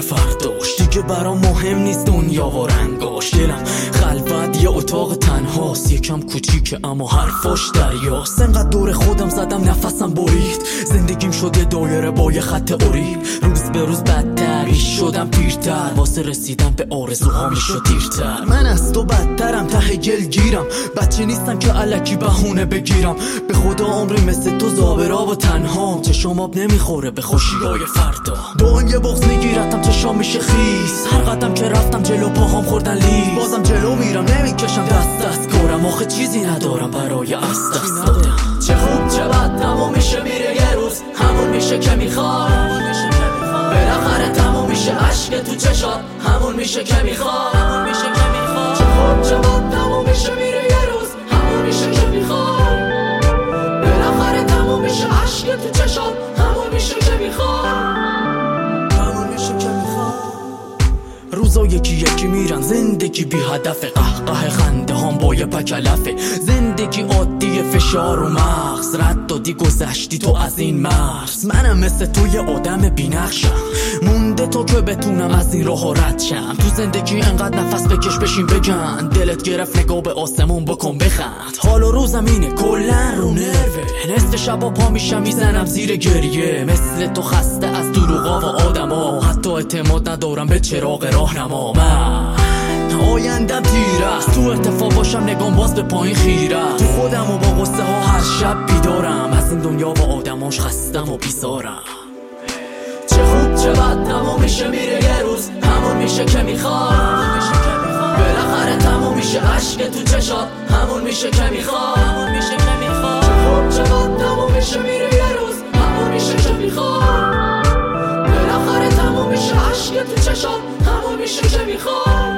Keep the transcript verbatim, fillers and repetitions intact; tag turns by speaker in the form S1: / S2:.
S1: فرداش دیگه برام مهم نیست دنیا و رنگاش. دلم خلوت یه اتاق تنهاست، یکم کوچیکه اما حرفاش دریاست. انقدر دور خودم زدم نفسم برید، زندگیم شده دایره با یه خط اوریل. روز به روز بدتر میش شدم پیرتر، واسه رسیدن به آرزوها میشد دیرتر. من از تو بدترم ته گل گیرم، بچه نیستم که الکی بهونه بگیرم. به خدا عمری مثل تو زابرا و تنهام، چشام آب نمیخوره به خوشیای فردا. دائم یه بغض میگیرتم چشام میشه خیس، هر قدم که رفتم جلو پاهام خوردن لیز. بازم جلو میرم نمیکشم دست دست کارم، آخه چیزی ندارم برای از دست دادم. چه خوب چه بد تموم میشه میره یه روز، همون میشه که میخوای. بالاخره تموم میشه عشق تو چشات، همون میشه که میخوای. چه خوب چه بد تموم میشه میره یه روز، همون میشه که میخوای. بالاخره تموم میشه عشق تو چشات، همون میشه که میخوای. روزا یکی یکی میرن، زندگی بی هدف، قهقه خنده هم با یه پکلفه. زندگی عادی فشار و مغز، رد دادی گذشتی تو از این مرز. منم مثل تو یه آدم بی نقشم، مونده تو که بتونم از این راه رد شم. تو زندگی انقدر نفس بکش بشین بگن، دلت گرفت نگاه به آسمون بکن بخند. حال و روزم اینه کلن رو نروه، نصف شبا پا میشم میزنم زیر گریه. مثل تو خسته از دروغا و آدما، حتی اعتماد ندارم به چراغ راهنما. من آیندم تیر است، تو ارتفاع باشم نگام باز به پایین خیره. تو خودم و با قصه ها هر شب بیدارم، از این دنیا و آدماش خستم و بیزارم. چه خوب چه بد تموم میشه میره یه روز، همون میشه که میخوای. بالاخره تموم میشه عشق تو چشات، همون میشه که میخوای. چه خوب چه بد تموم میشه میره یه روز، همون میشه که میخوای. بالاخره تموم میشه عشق تو چشات، همون میشه که میخوای.